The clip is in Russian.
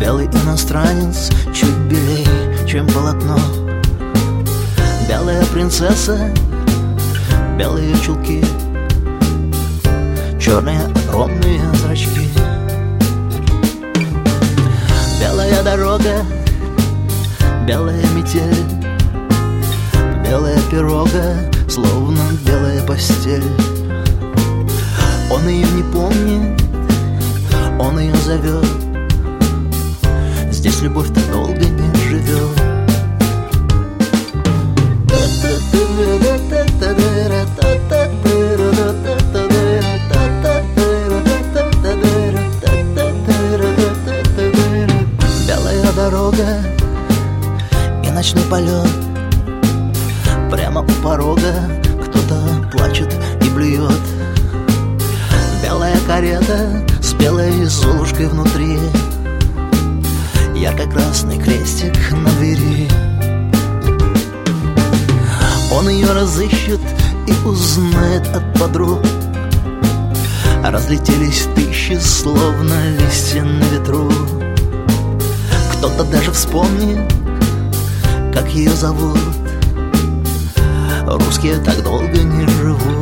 Белый иностранец чуть белей, чем полотно. Белая принцесса, белые чулки, черные огромные зрачки. Белая дорога, белая метель, белая пирога, словно белая постель. Он ее не помнит, он ее зовет. Здесь любовь-то долго не живет. Белая дорога и ночной полет. Прямо у порога кто-то плачет и блюет. Белая карета с белой золушкой внутри, ярко-красный крестик на двери. Он ее разыщет и узнает от подруг. Разлетелись тысячи, словно листья на ветру. Кто-то даже вспомнит, как ее зовут. Русские так долго не живут.